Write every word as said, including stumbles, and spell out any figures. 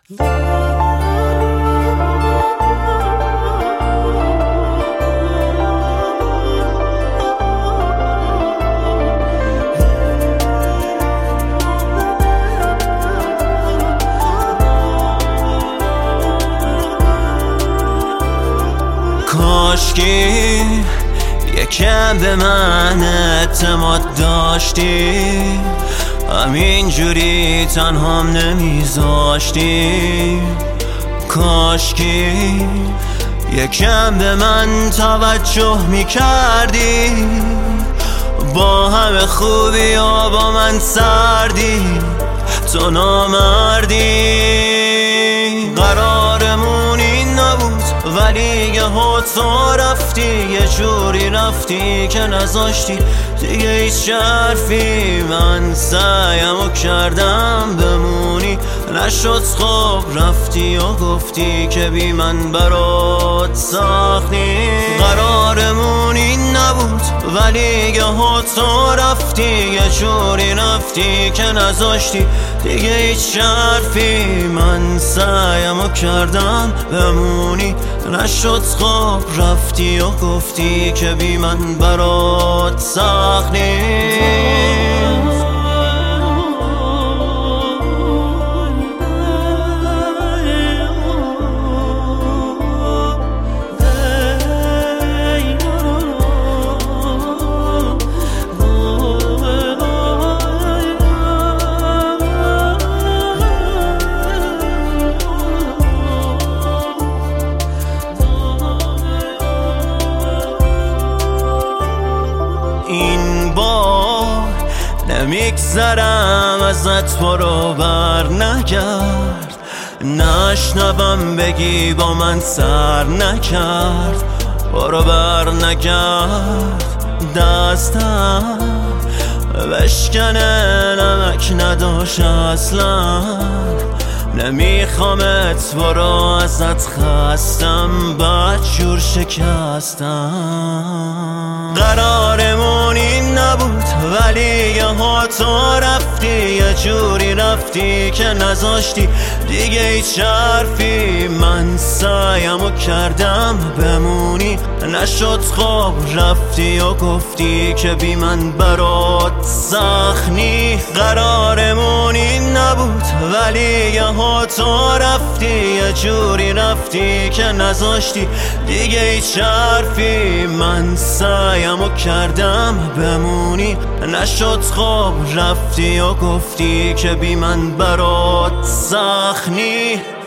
کاشکی یکم به من اعتماد داشتی، همینجوری تنهام نمیذاشتی. کاشکی یکم به من توجه میکردی، با همه خوبی ها با من سردی، تو نامردی. قرارمون این نبود ولی یه ها تو رفتی، یه جوری رفتی که نذاشتی دیگه هیچ حرفی. من سعیمو کردم بمونی، نشد خب رفتی و گفتی که بی من برات سخت نیست. قرارمون این نبود ولی یه ها تو رفتی، یه جوری رفتی که نذاشتی دیگه هیچ حرفی. من سعیمو کردم بمونی، نشد خب رفتی و گفتی که بی من برات سخت نیست. این بار نمیگذرم ازت، برو بر نگرد، نشنوم بگی با من سر نکرد. برو بر نگرد، دستم بشکنه نمک نداشت اصلا. نمیخوامت برو ازت خستم، بدجور شکستم. قرارمون این نبود ولی یه ها تو رفتی، یه جوری رفتی که نذاشتی دیگه هیچ حرفی. من سعیمو کردم بمونی، نشد خب رفتی و گفتی که بی من برات سخت نیست. قرارمون این نبود ولی یه ها تو رفتی، یه جوری رفتی که نذاشتی دیگه هیچ حرفی. من سعیمو کردم بمونی، نشد خب رفتی و گفتی که بی من برات سخت نیست.